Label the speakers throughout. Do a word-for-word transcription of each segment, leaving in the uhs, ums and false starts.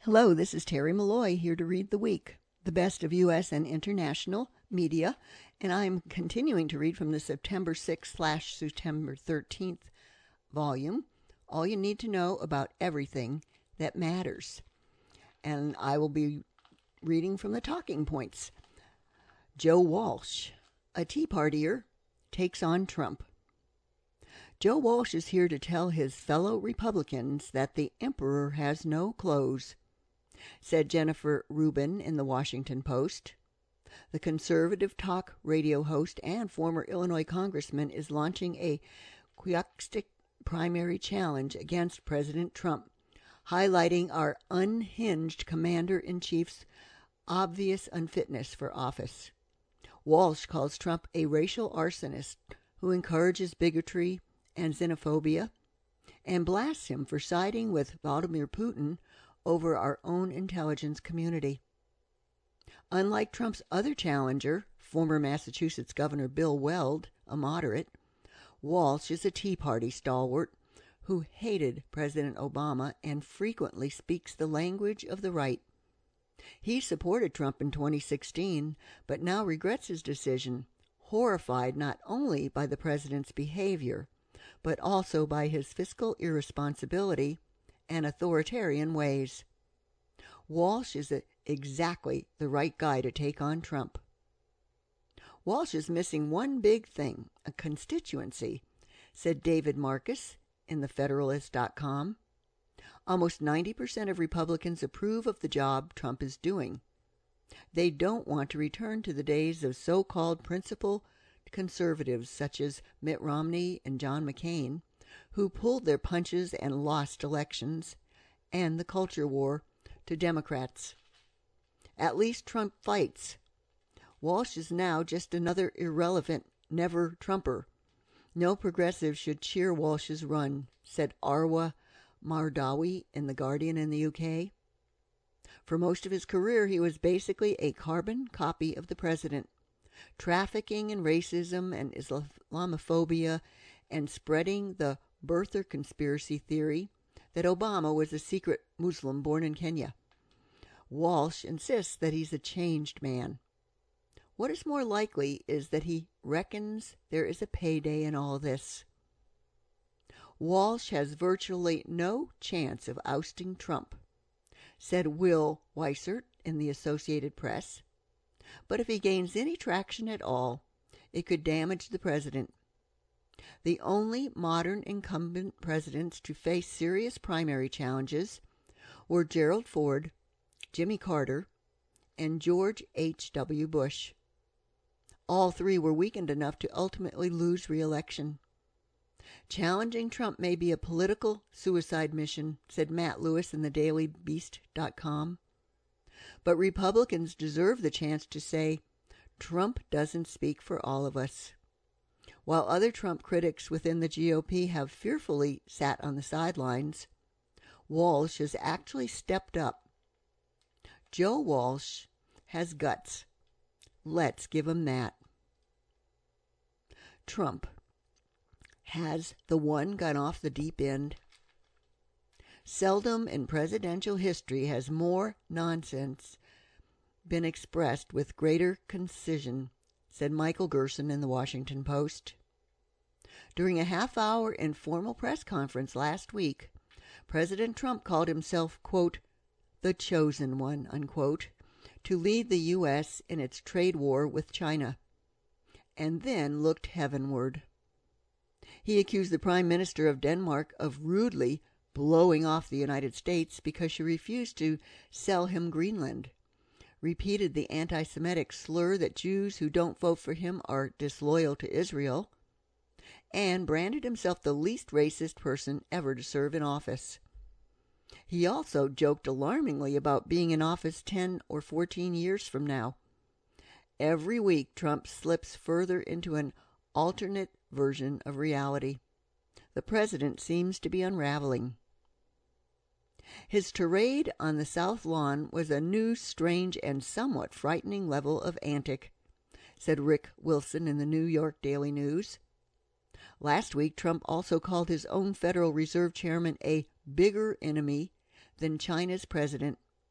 Speaker 1: Hello, this is Terry Malloy here to read the week, the best of U S and international media, and I'm continuing to read from the September sixth slash September thirteenth volume, All You Need to Know About Everything That Matters. And I will be reading from the talking points. Joe Walsh, a Tea Partier, takes on Trump. Joe Walsh is here to tell his fellow Republicans that the emperor has no clothes, said Jennifer Rubin in the Washington Post. The conservative talk radio host and former Illinois congressman is launching a quickstic primary challenge against President Trump, highlighting our unhinged commander-in-chief's obvious unfitness for office. Walsh calls Trump a racial arsonist who encourages bigotry and xenophobia, and blasts him for siding with Vladimir Putin over our own intelligence community. Unlike Trump's other challenger, former Massachusetts Governor Bill Weld, a moderate, Walsh is a Tea Party stalwart who hated President Obama and frequently speaks the language of the right. He supported Trump in twenty sixteen, but now regrets his decision, horrified not only by the president's behavior, but also by his fiscal irresponsibility and authoritarian ways. Walsh is a, exactly the right guy to take on Trump. Walsh is missing one big thing, a constituency, said David Marcus in the Federalist dot com. Almost ninety percent of Republicans approve of the job Trump is doing. They don't want to return to the days of so-called principled conservatives such as Mitt Romney and John McCain, who pulled their punches and lost elections, and the culture war to Democrats. At least Trump fights. Walsh is now just another irrelevant never-Trumper. No progressive should cheer Walsh's run, said Arwa Mardawi in The Guardian in the U K. For most of his career, he was basically a carbon copy of the president, trafficking in racism and Islamophobia and spreading the birther conspiracy theory that Obama was a secret Muslim born in Kenya. Walsh insists that he's a changed man. What is more likely is that he reckons there is a payday in all this. Walsh has virtually no chance of ousting Trump, said Will Weissert in the Associated Press. But if he gains any traction at all, it could damage the president. The only modern incumbent presidents to face serious primary challenges were Gerald Ford, Jimmy Carter, and George H W Bush. All three were weakened enough to ultimately lose re-election. Challenging Trump may be a political suicide mission, said Matt Lewis in the Daily Beast dot com. But Republicans deserve the chance to say, Trump doesn't speak for all of us. While other Trump critics within the G O P have fearfully sat on the sidelines, Walsh has actually stepped up. Joe Walsh has guts. Let's give him that. Trump. Has the one gone off the deep end? Seldom in presidential history has more nonsense been expressed with greater concision, said Michael Gerson in the Washington Post. During a half-hour informal press conference last week, President Trump called himself, quote, the chosen one, unquote, to lead the U S in its trade war with China, and then looked heavenward. He accused the Prime Minister of Denmark of rudely blowing off the United States because she refused to sell him Greenland, repeated the anti-Semitic slur that Jews who don't vote for him are disloyal to Israel, and branded himself the least racist person ever to serve in office. He also joked alarmingly about being in office ten or fourteen years from now. Every week, Trump slips further into an alternate version of reality. The president seems to be unraveling. His tirade on the South Lawn was a new, strange, and somewhat frightening level of antic, said Rick Wilson in the New York Daily News. Last week, Trump also called his own Federal Reserve Chairman a bigger enemy than China's president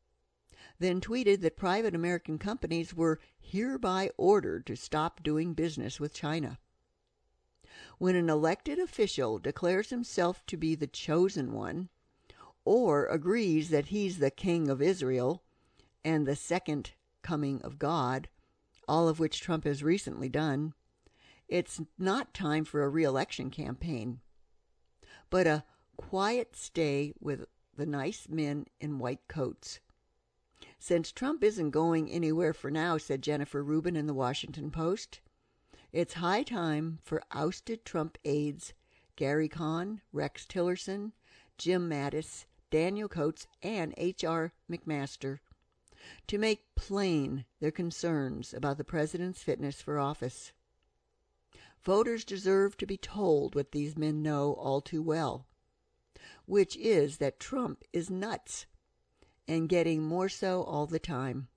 Speaker 1: then tweeted that private American companies were hereby ordered to stop doing business with China. When an elected official declares himself to be the chosen one, or agrees that he's the king of Israel and the second coming of God, all of which Trump has recently done, it's not time for a re-election campaign, but a quiet stay with the nice men in white coats. Since Trump isn't going anywhere for now, said Jennifer Rubin in the Washington Post, it's high time for ousted Trump aides Gary Cohn, Rex Tillerson, Jim Mattis, Daniel Coats, and H R McMaster to make plain their concerns about the president's fitness for office. Voters deserve to be told what these men know all too well, which is that Trump is nuts and getting more so all the time.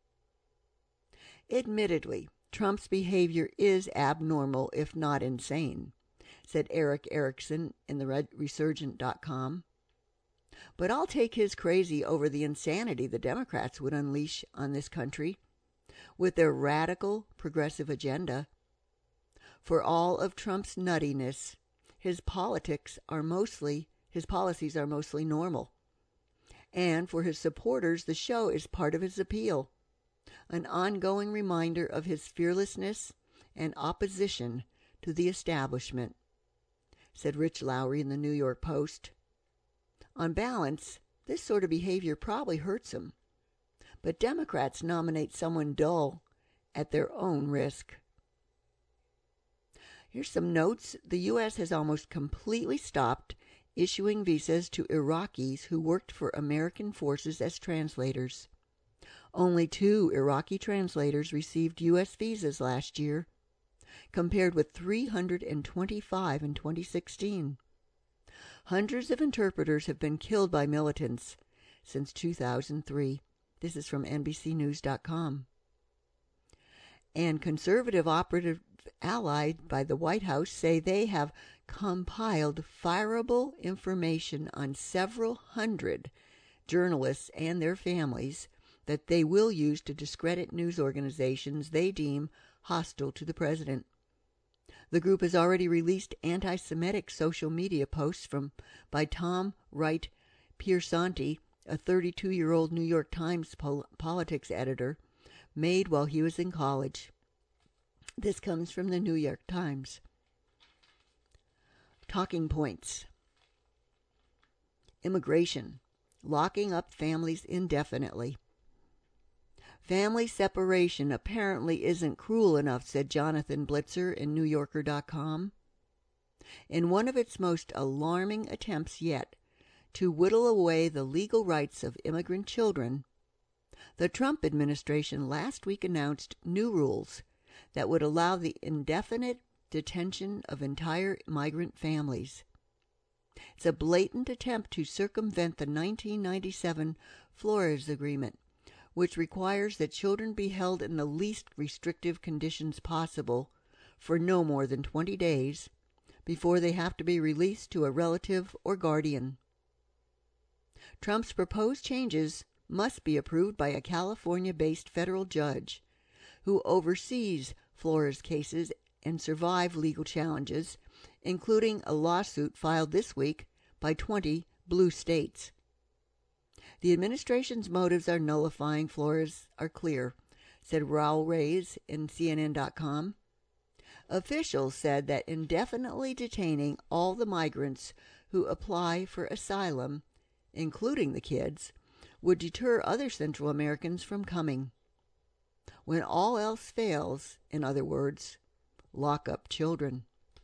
Speaker 1: Admittedly, Trump's behavior is abnormal, if not insane, said Eric Erickson in the Resurgent dot com. But I'll take his crazy over the insanity the Democrats would unleash on this country with their radical progressive agenda. For all of Trump's nuttiness, his politics are mostly, his policies are mostly normal. And for his supporters, the show is part of his appeal, an ongoing reminder of his fearlessness and opposition to the establishment, said Rich Lowry in the New York Post. On balance, this sort of behavior probably hurts him, but Democrats nominate someone dull at their own risk. Here's some notes. The U S has almost completely stopped issuing visas to Iraqis who worked for American forces as translators. Only two Iraqi translators received U S visas last year, compared with three hundred twenty-five in twenty sixteen. Hundreds of interpreters have been killed by militants since two thousand three. This is from N B C News dot com. And conservative operative allied by the White House say they have compiled fireable information on several hundred journalists and their families that they will use to discredit news organizations they deem hostile to the president. The group has already released anti-Semitic social media posts from by Tom Wright Piersanti, a thirty-two-year-old New York Times pol- politics editor, made while he was in college. This comes from the New York Times. Talking points. Immigration. Locking up families indefinitely. Family separation apparently isn't cruel enough, said Jonathan Blitzer in New Yorker dot com. In one of its most alarming attempts yet to whittle away the legal rights of immigrant children, the Trump administration last week announced new rules that would allow the indefinite detention of entire migrant families. It's a blatant attempt to circumvent the nineteen ninety-seven Flores Agreement, which requires that children be held in the least restrictive conditions possible for no more than twenty days before they have to be released to a relative or guardian. Trump's proposed changes must be approved by a California-based federal judge who oversees Flores cases and survive legal challenges, including a lawsuit filed this week by twenty blue states. The administration's motives are nullifying Flores are clear, said Raul Reyes in C N N dot com. Officials said that indefinitely detaining all the migrants who apply for asylum, including the kids, would deter other Central Americans from coming. When all else fails, in other words, lock up children.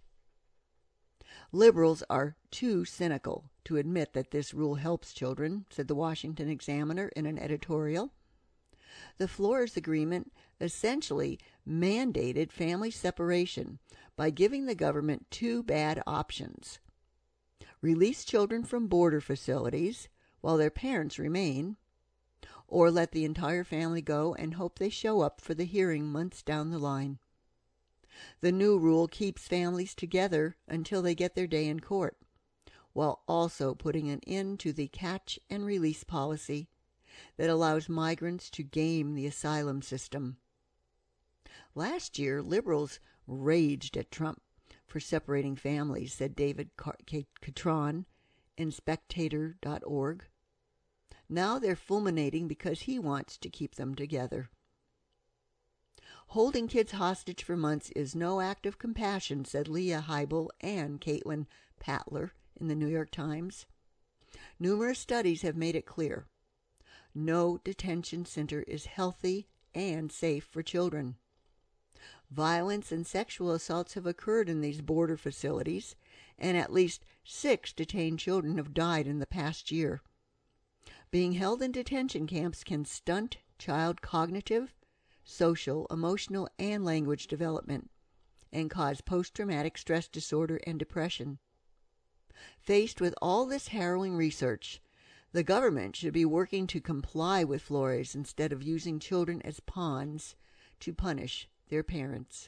Speaker 1: Liberals are too cynical to admit that this rule helps children, said the Washington Examiner in an editorial. The Flores Agreement essentially mandated family separation by giving the government two bad options: release children from border facilities while their parents remain, or let the entire family go and hope they show up for the hearing months down the line. The new rule keeps families together until they get their day in court, while also putting an end to the catch and release policy that allows migrants to game the asylum system. Last year, liberals raged at Trump for separating families, said David Catron in Spectator dot org. Now they're fulminating because he wants to keep them together. Holding kids hostage for months is no act of compassion, said Leah Heibel and Caitlin Patler in the New York Times. Numerous studies have made it clear. No detention center is healthy and safe for children. Violence and sexual assaults have occurred in these border facilities, and at least six detained children have died in the past year. Being held in detention camps can stunt child cognitive, social, emotional, and language development, and cause post-traumatic stress disorder and depression. Faced with all this harrowing research, the government should be working to comply with Flores instead of using children as pawns to punish their parents.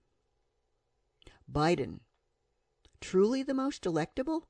Speaker 1: Biden, truly the most electable?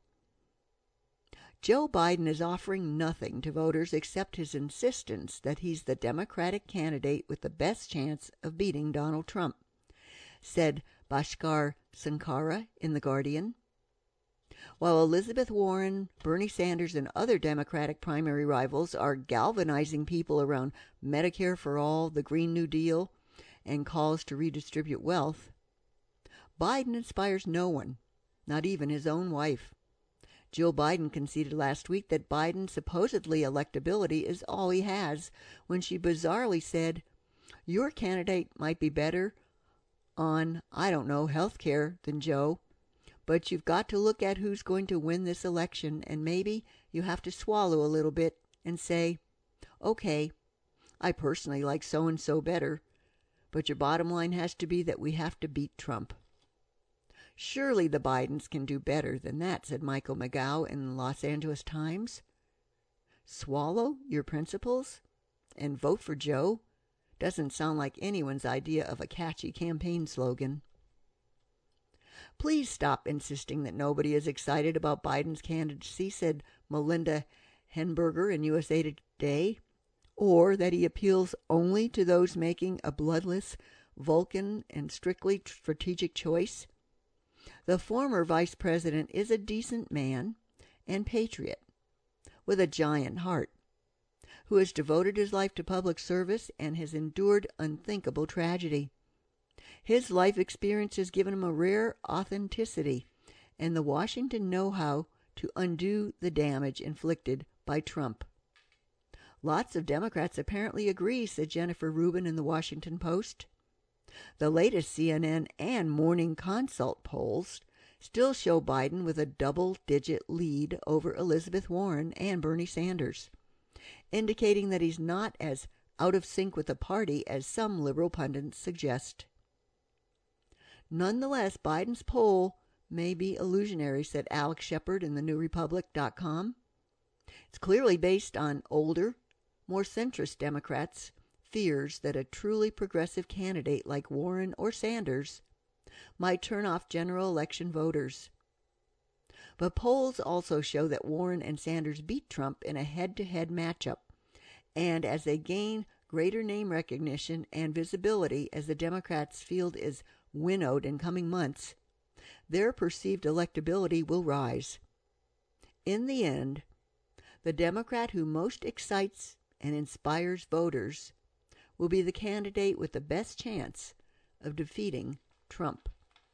Speaker 1: Joe Biden is offering nothing to voters except his insistence that he's the Democratic candidate with the best chance of beating Donald Trump, said Bhaskar Sankara in The Guardian. While Elizabeth Warren, Bernie Sanders, and other Democratic primary rivals are galvanizing people around Medicare for All, the Green New Deal, and calls to redistribute wealth, Biden inspires no one, not even his own wife. Jill Biden conceded last week that Biden's supposedly electability is all he has, when she bizarrely said, "Your candidate might be better on, I don't know, health care than Joe, but you've got to look at who's going to win this election, and maybe you have to swallow a little bit and say, okay, I personally like so-and-so better, but your bottom line has to be that we have to beat Trump." Surely the Bidens can do better than that, said Michael McGough in the Los Angeles Times. Swallow your principles and vote for Joe doesn't sound like anyone's idea of a catchy campaign slogan. Please stop insisting that nobody is excited about Biden's candidacy, said Melinda Henberger in U S A Today, or that he appeals only to those making a bloodless, Vulcan, and strictly strategic choice. The former vice president is a decent man and patriot with a giant heart, who has devoted his life to public service and has endured unthinkable tragedy. His life experience has given him a rare authenticity and the Washington know-how to undo the damage inflicted by Trump. Lots of Democrats apparently agree, said Jennifer Rubin in the Washington Post. The latest C N N and Morning Consult polls still show Biden with a double-digit lead over Elizabeth Warren and Bernie Sanders, indicating that he's not as out of sync with the party as some liberal pundits suggest. Nonetheless, Biden's poll may be illusionary, said Alex Shepard in the New Republic dot com. It's clearly based on older, more centrist Democrats' fears that a truly progressive candidate like Warren or Sanders might turn off general election voters. But polls also show that Warren and Sanders beat Trump in a head-to-head matchup, and as they gain greater name recognition and visibility as the Democrats' field is winnowed in coming months, their perceived electability will rise. In the end, the Democrat who most excites and inspires voters will be the candidate with the best chance of defeating Trump.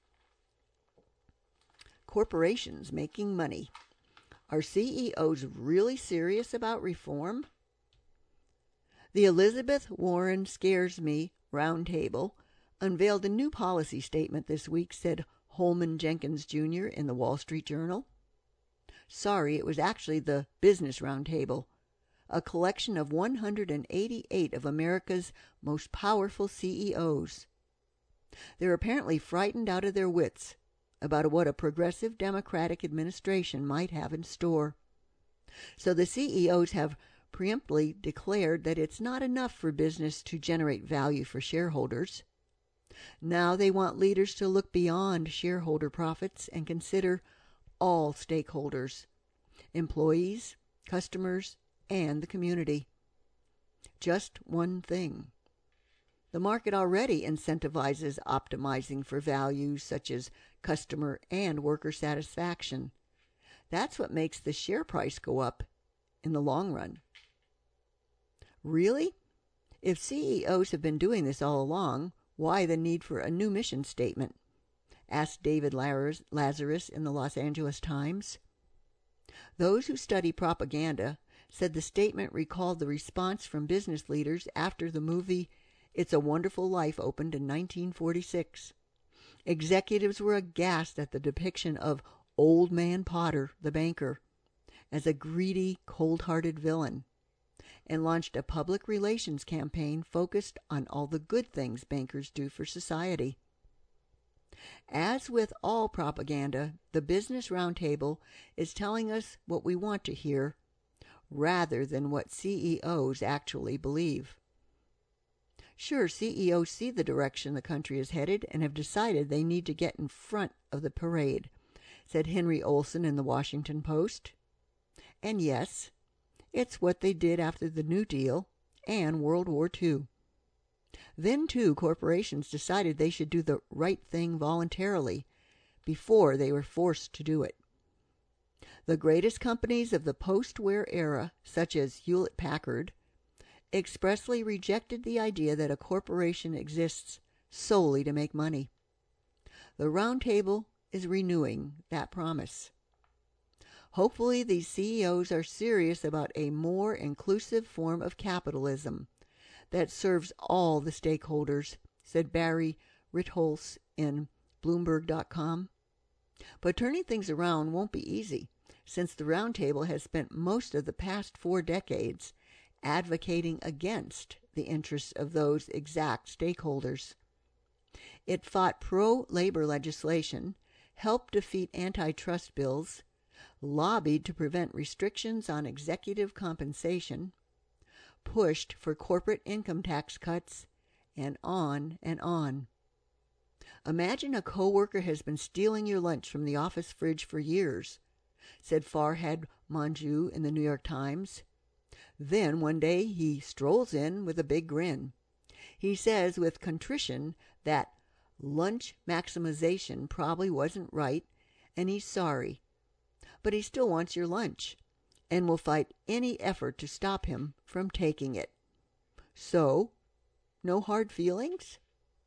Speaker 1: Corporations making money. Are C E Os really serious about reform? The Elizabeth Warren Scares Me Roundtable unveiled a new policy statement this week, said Holman Jenkins Junior in the Wall Street Journal. Sorry, it was actually the Business Roundtable, a collection of one hundred eighty-eight of America's most powerful C E Os. They're apparently frightened out of their wits about what a progressive Democratic administration might have in store. So the C E Os have preemptively declared that it's not enough for business to generate value for shareholders. Now they want leaders to look beyond shareholder profits and consider all stakeholders, employees, customers, and the community. Just one thing. The market already incentivizes optimizing for values such as customer and worker satisfaction. That's what makes the share price go up in the long run. Really? If C E Os have been doing this all along, why the need for a new mission statement? Asked David Lazarus in the Los Angeles Times. Those who study propaganda said the statement recalled the response from business leaders after the movie It's a Wonderful Life opened in nineteen forty-six. Executives were aghast at the depiction of Old Man Potter, the banker, as a greedy, cold-hearted villain, and launched a public relations campaign focused on all the good things bankers do for society. As with all propaganda, the Business Roundtable is telling us what we want to hear, rather than what C E Os actually believe. Sure, C E Os see the direction the country is headed and have decided they need to get in front of the parade, said Henry Olsen in the Washington Post. And yes, it's what they did after the New Deal and World War Two. Then, too, corporations decided they should do the right thing voluntarily before they were forced to do it. The greatest companies of the post-war era, such as Hewlett-Packard, expressly rejected the idea that a corporation exists solely to make money. The Roundtable is renewing that promise. Hopefully, these C E Os are serious about a more inclusive form of capitalism that serves all the stakeholders, said Barry Ritholtz in Bloomberg dot com. But turning things around won't be easy, since the Roundtable has spent most of the past four decades advocating against the interests of those exact stakeholders. It fought pro-labor legislation, helped defeat antitrust bills, lobbied to prevent restrictions on executive compensation, pushed for corporate income tax cuts, and on and on. Imagine a coworker has been stealing your lunch from the office fridge for years, said Farhad Manjoo in the New York Times. Then one day he strolls in with a big grin. He says with contrition that lunch maximization probably wasn't right and he's sorry, but he still wants your lunch and will fight any effort to stop him from taking it. So, no hard feelings?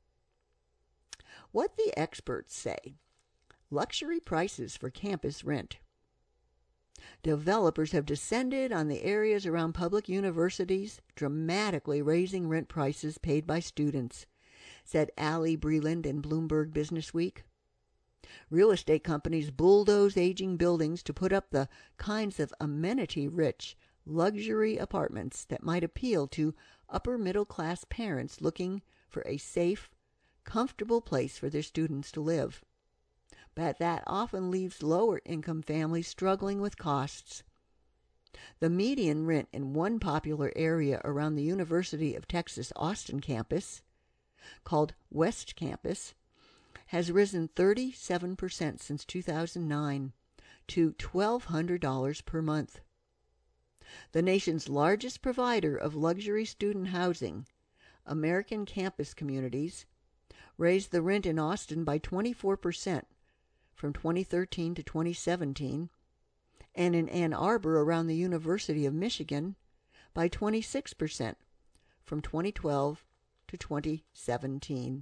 Speaker 1: What the experts say. Luxury prices for campus rent. Developers have descended on the areas around public universities, dramatically raising rent prices paid by students, said Ali Breland in Bloomberg Businessweek. Real estate companies bulldoze aging buildings to put up the kinds of amenity-rich luxury apartments that might appeal to upper-middle-class parents looking for a safe, comfortable place for their students to live. But that often leaves lower-income families struggling with costs. The median rent in one popular area around the University of Texas Austin campus, called West Campus, has risen thirty-seven percent since two thousand nine to twelve hundred dollars per month. The nation's largest provider of luxury student housing, American Campus Communities, raised the rent in Austin by twenty-four percent from twenty thirteen to twenty seventeen, and in Ann Arbor around the University of Michigan by twenty-six percent from twenty twelve to twenty seventeen.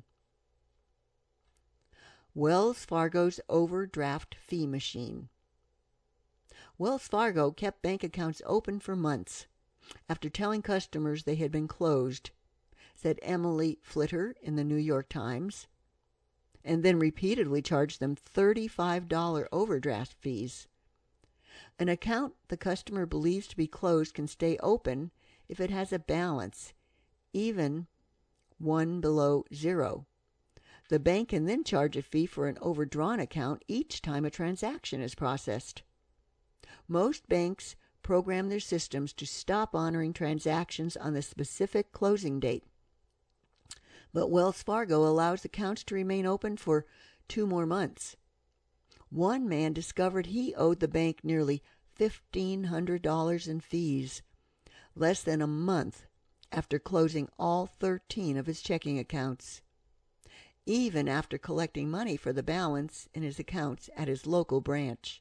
Speaker 1: Wells Fargo's overdraft fee machine. Wells Fargo kept bank accounts open for months after telling customers they had been closed, said Emily Flitter in the New York Times, and then repeatedly charged them thirty-five dollars overdraft fees. An account the customer believes to be closed can stay open if it has a balance, even one below zero. The bank can then charge a fee for an overdrawn account each time a transaction is processed. Most banks program their systems to stop honoring transactions on the specific closing date, but Wells Fargo allows accounts to remain open for two more months. One man discovered he owed the bank nearly fifteen hundred dollars in fees, less than a month after closing all thirteen of his checking accounts, even after collecting money for the balance in his accounts at his local branch.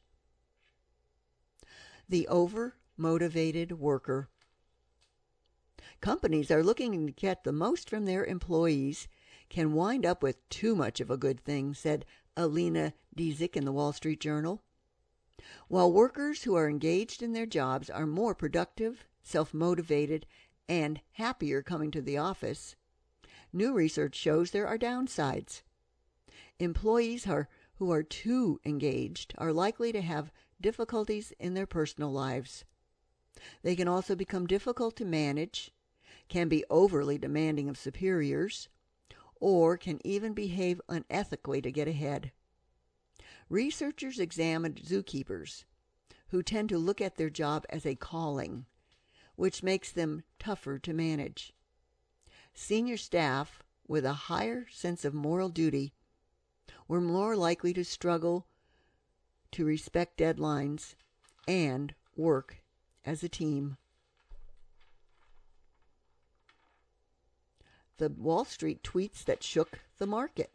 Speaker 1: The over-motivated worker. Companies are looking to get the most from their employees can wind up with too much of a good thing, said Alina Dzik in the Wall Street Journal. While workers who are engaged in their jobs are more productive, self-motivated, and happier coming to the office, new research shows there are downsides. Employees are, who are too engaged are likely to have difficulties in their personal lives. They can also become difficult to manage, can be overly demanding of superiors, or can even behave unethically to get ahead. Researchers examined zookeepers, who tend to look at their job as a calling, which makes them tougher to manage. Senior staff with a higher sense of moral duty were more likely to struggle to respect deadlines and work as a team. The Wall Street tweets that shook the market.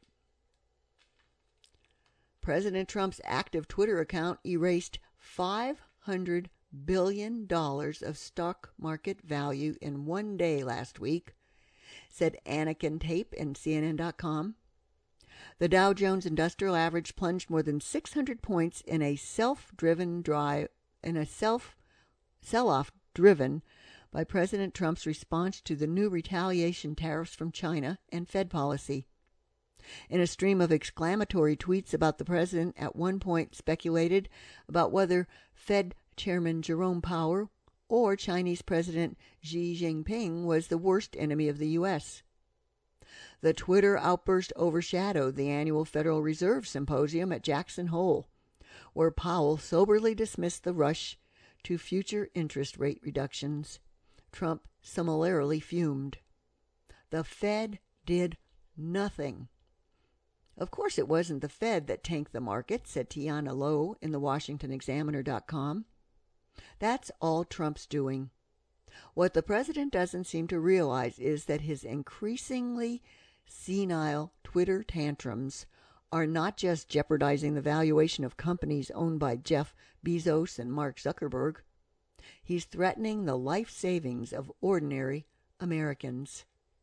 Speaker 1: President Trump's active Twitter account erased five hundred billion dollars of stock market value in one day last week, said Anakin Tape in C N N dot com. The Dow Jones Industrial Average plunged more than six hundred points in a self-driven drive in a self sell-off driven by President Trump's response to the new retaliation tariffs from China and Fed policy. In a stream of exclamatory tweets about the president, at one point speculated about whether Fed Chairman Jerome Powell or Chinese President Xi Jinping was the worst enemy of the U S. The Twitter outburst overshadowed the annual Federal Reserve Symposium at Jackson Hole, where Powell soberly dismissed the rush to future interest rate reductions. Trump similarly fumed. The Fed did nothing. Of course, it wasn't the Fed that tanked the market, said Tiana Lowe in the Washington Examiner dot com. That's all Trump's doing. What the president doesn't seem to realize is that his increasingly senile Twitter tantrums are not just jeopardizing the valuation of companies owned by Jeff Bezos and Mark Zuckerberg. He's threatening the life savings of ordinary Americans.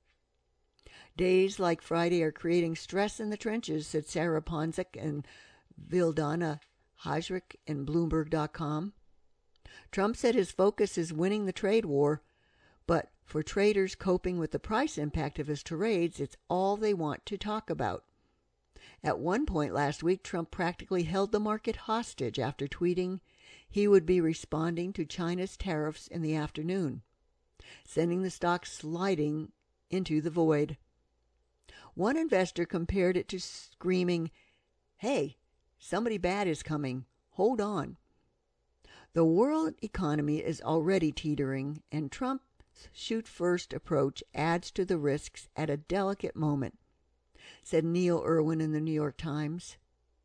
Speaker 1: Days like Friday are creating stress in the trenches, said Sarah Ponzik and Vildana Hajrik in Bloomberg dot com. Trump said his focus is winning the trade war, but for traders coping with the price impact of his tirades, it's all they want to talk about. At one point last week, Trump practically held the market hostage after tweeting he would be responding to China's tariffs in the afternoon, sending the stock sliding into the void. One investor compared it to screaming, "Hey, somebody bad is coming. Hold on." The world economy is already teetering, and Trump's shoot-first approach adds to the risks at a delicate moment, said Neil Irwin in the New York Times.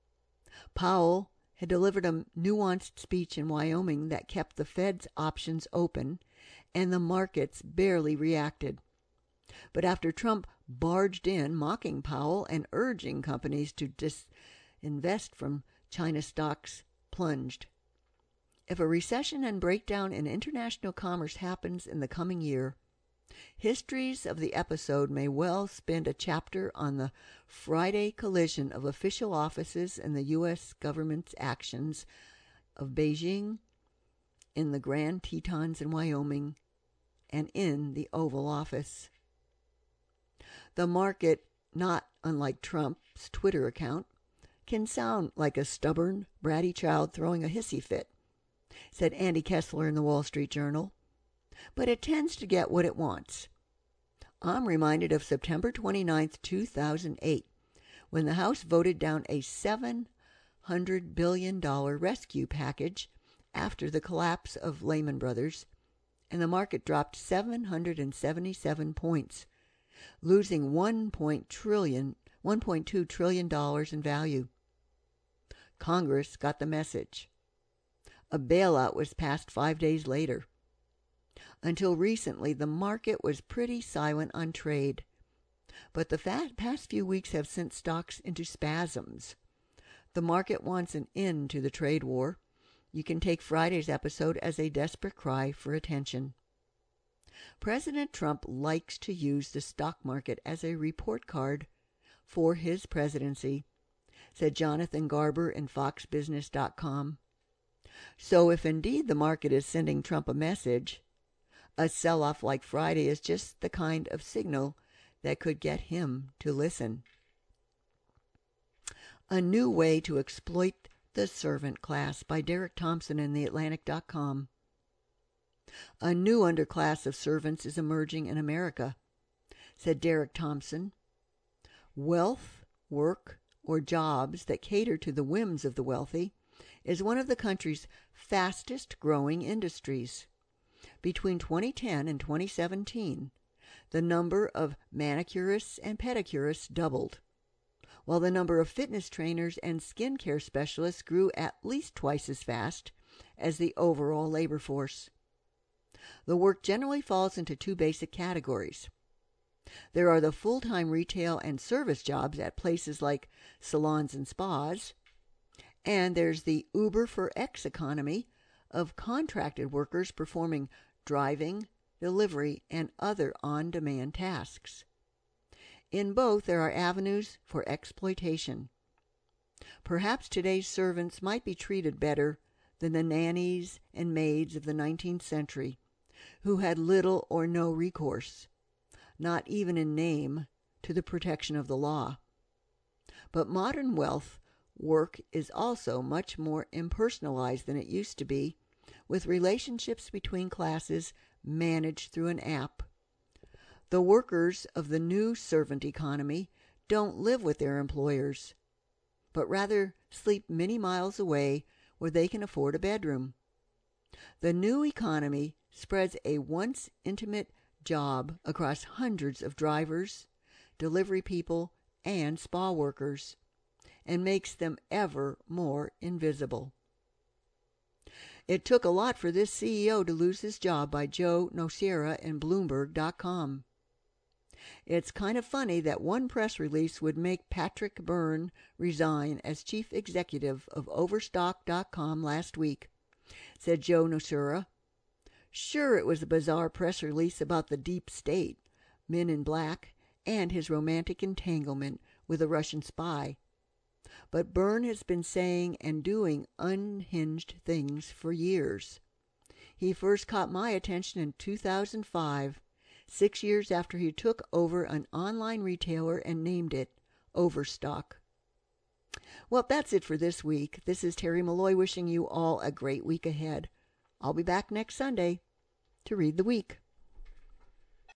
Speaker 1: Powell had delivered a nuanced speech in Wyoming that kept the Fed's options open, and the markets barely reacted. But after Trump barged in, mocking Powell and urging companies to disinvest from China, stocks plunged. If a recession and breakdown in international commerce happens in the coming year, histories of the episode may well spin a chapter on the Friday collision of official offices and the U S government's actions of Beijing, in the Grand Tetons in Wyoming, and in the Oval Office. The market, not unlike Trump's Twitter account, can sound like a stubborn, bratty child throwing a hissy fit, said Andy Kessler in the Wall Street Journal, but it tends to get what it wants. I'm reminded of September twenty-ninth, two thousand eight, when the House voted down a seven hundred billion dollars rescue package after the collapse of Lehman Brothers, and the market dropped seven hundred seventy-seven points, losing one point two trillion dollars in value. Congress got the message. A bailout was passed five days later. Until recently, the market was pretty silent on trade. But the fat past few weeks have sent stocks into spasms. The market wants an end to the trade war. You can take Friday's episode as a desperate cry for attention. President Trump likes to use the stock market as a report card for his presidency, said Jonathan Garber in fox business dot com. So if indeed the market is sending Trump a message, a sell-off like Friday is just the kind of signal that could get him to listen. A New Way to Exploit the Servant Class by Derek Thompson in the atlantic dot com. A new underclass of servants is emerging in America, said Derek Thompson. Wealth, work, or jobs that cater to the whims of the wealthy is one of the country's fastest growing industries. Between twenty ten and twenty seventeen, the number of manicurists and pedicurists doubled, while the number of fitness trainers and skincare specialists grew at least twice as fast as the overall labor force. The work generally falls into two basic categories. There are the full-time retail and service jobs at places like salons and spas, and there's the Uber for X economy of contracted workers performing driving, delivery, and other on-demand tasks. In both, there are avenues for exploitation. Perhaps today's servants might be treated better than the nannies and maids of the nineteenth century, who had little or no recourse, not even in name, to the protection of the law. But modern wealth work is also much more impersonalized than it used to be, with relationships between classes managed through an app. The workers of the new servant economy don't live with their employers, but rather sleep many miles away where they can afford a bedroom. The new economy spreads a once intimate job across hundreds of drivers, delivery people, and spa workers, and makes them ever more invisible. It took a lot for this C E O to lose his job by Joe Nocera in Bloomberg dot com. It's kind of funny that one press release would make Patrick Byrne resign as chief executive of Overstock dot com last week, said Joe Nocera. Sure, it was a bizarre press release about the deep state, Men in Black, and his romantic entanglement with a Russian spy. But Byrne has been saying and doing unhinged things for years. He first caught my attention in two thousand five, six years after he took over an online retailer and named it Overstock. Well, that's it for this week. This is Terry Malloy wishing you all a great week ahead. I'll be back next Sunday to read the week.